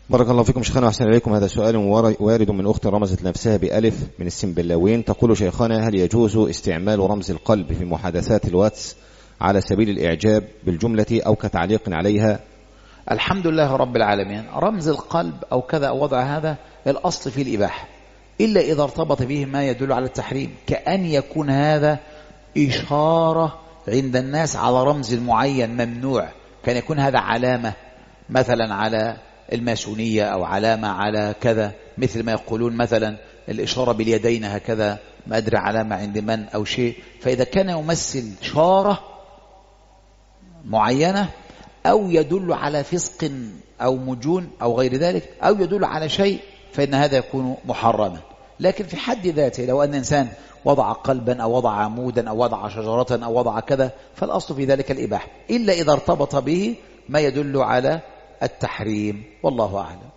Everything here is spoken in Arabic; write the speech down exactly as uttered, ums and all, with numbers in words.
بارك الله فيكم شيخنا وأحسن إليكم. هذا سؤال وارد من أخت رمزت نفسها بألف من السنبلاوين، تقول: شيخنا، هل يجوز استعمال رمز القلب في محادثات الواتس على سبيل الإعجاب بالجملة أو كتعليق عليها؟ الحمد لله رب العالمين. رمز القلب أو كذا أو وضع هذا الأصل في الإباحة، إلا إذا ارتبط به ما يدل على التحريم، كأن يكون هذا إشارة عند الناس على رمز معين ممنوع، كان يكون هذا علامة مثلا على الماسونية أو علامة على كذا، مثل ما يقولون مثلا الإشارة باليدين هكذا، ما أدري علامة عند من أو شيء. فإذا كان يمثل إشارة معينة أو يدل على فسق أو مجون أو غير ذلك، أو يدل على شيء، فإن هذا يكون محرما. لكن في حد ذاته لو أن إنسان وضع قلبا أو وضع عمودا أو وضع شجرة أو وضع كذا، فالأصل في ذلك الإباحة، إلا إذا ارتبط به ما يدل على التحريم، والله أعلم.